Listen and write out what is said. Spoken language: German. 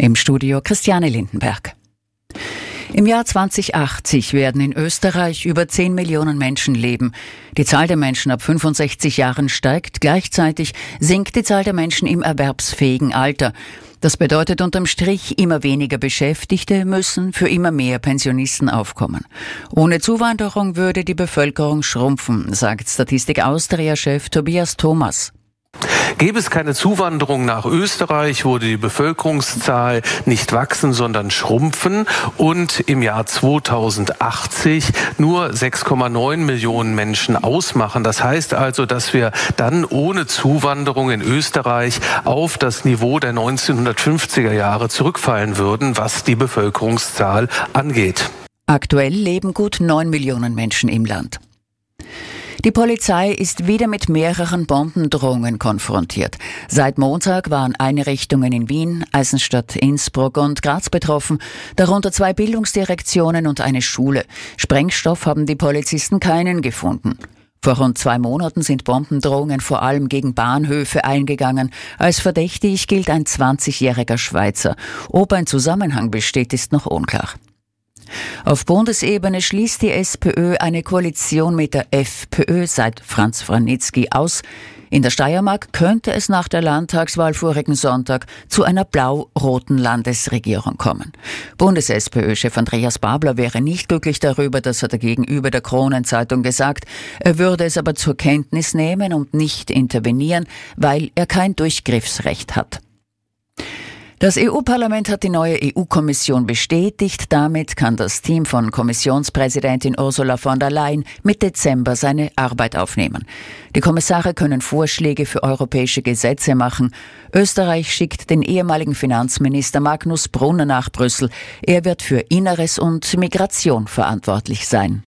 Im Studio Christiane Lindenberg. Im Jahr 2080 werden in Österreich über 10 Millionen Menschen leben. Die Zahl der Menschen ab 65 Jahren steigt, gleichzeitig sinkt die Zahl der Menschen im erwerbsfähigen Alter. Das bedeutet unterm Strich, immer weniger Beschäftigte müssen für immer mehr Pensionisten aufkommen. Ohne Zuwanderung würde die Bevölkerung schrumpfen, sagt Statistik Austria-Chef Tobias Thomas. Gäbe es keine Zuwanderung nach Österreich, würde die Bevölkerungszahl nicht wachsen, sondern schrumpfen und im Jahr 2080 nur 6,9 Millionen Menschen ausmachen. Das heißt also, dass wir dann ohne Zuwanderung in Österreich auf das Niveau der 1950er Jahre zurückfallen würden, was die Bevölkerungszahl angeht. Aktuell leben gut 9 Millionen Menschen im Land. Die Polizei ist wieder mit mehreren Bombendrohungen konfrontiert. Seit Montag waren Einrichtungen in Wien, Eisenstadt, Innsbruck und Graz betroffen, darunter 2 Bildungsdirektionen und eine Schule. Sprengstoff haben die Polizisten keinen gefunden. Vor rund 2 Monaten sind Bombendrohungen vor allem gegen Bahnhöfe eingegangen. Als verdächtig gilt ein 20-jähriger Schweizer. Ob ein Zusammenhang besteht, ist noch unklar. Auf Bundesebene schließt die SPÖ eine Koalition mit der FPÖ seit Franz Vranitzky aus. In der Steiermark könnte es nach der Landtagswahl vorigen Sonntag zu einer blau-roten Landesregierung kommen. Bundes-SPÖ-Chef Andreas Babler wäre nicht glücklich darüber, das hat er gegenüber der Kronenzeitung gesagt. Er würde es aber zur Kenntnis nehmen und nicht intervenieren, weil er kein Durchgriffsrecht hat. Das EU-Parlament hat die neue EU-Kommission bestätigt. Damit kann das Team von Kommissionspräsidentin Ursula von der Leyen mit Dezember seine Arbeit aufnehmen. Die Kommissare können Vorschläge für europäische Gesetze machen. Österreich schickt den ehemaligen Finanzminister Magnus Brunner nach Brüssel. Er wird für Inneres und Migration verantwortlich sein.